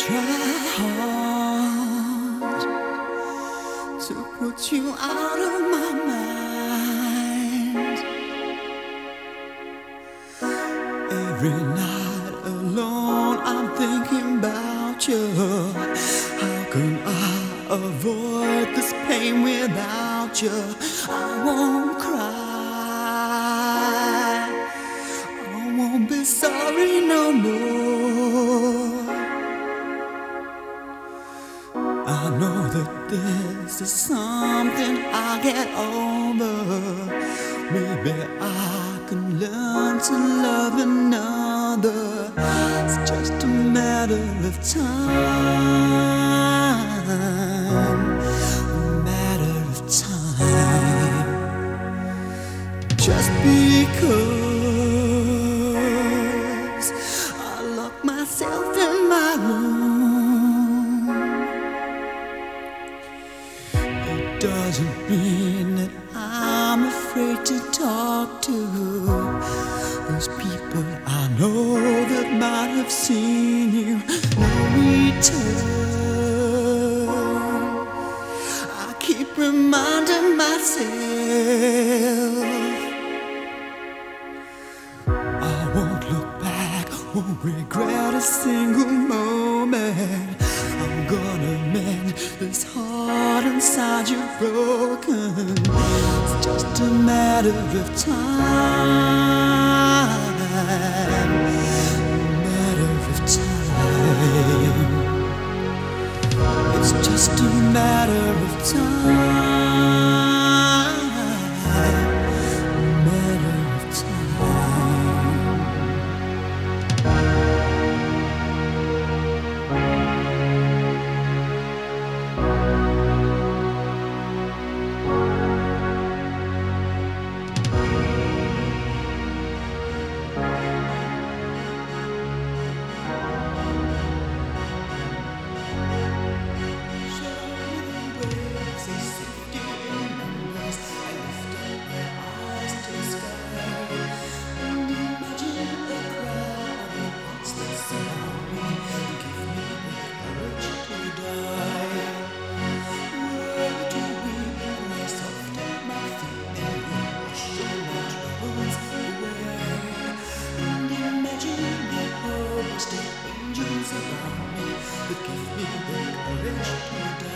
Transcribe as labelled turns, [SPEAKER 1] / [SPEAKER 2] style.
[SPEAKER 1] try hard to put you out of my mind. Every night alone I'm thinking about you. How can I avoid this pain without you? I won't cry, I won't be sorry no more. I know that this is something I'll get over. Maybe I can learn to love another. It's just a matter of time, a matter of time. Just because I lock myself in my room, it doesn't mean that I'm afraid to talk to those people I know that might have seen you. No return. I keep reminding myself I won't look back, won't regret a single moment. I'm gonna mend this heart inside you broken. It's just a matter of time, a matter of time. It's just a matter of time, a matter of time. Angels around me that give me the courage to die.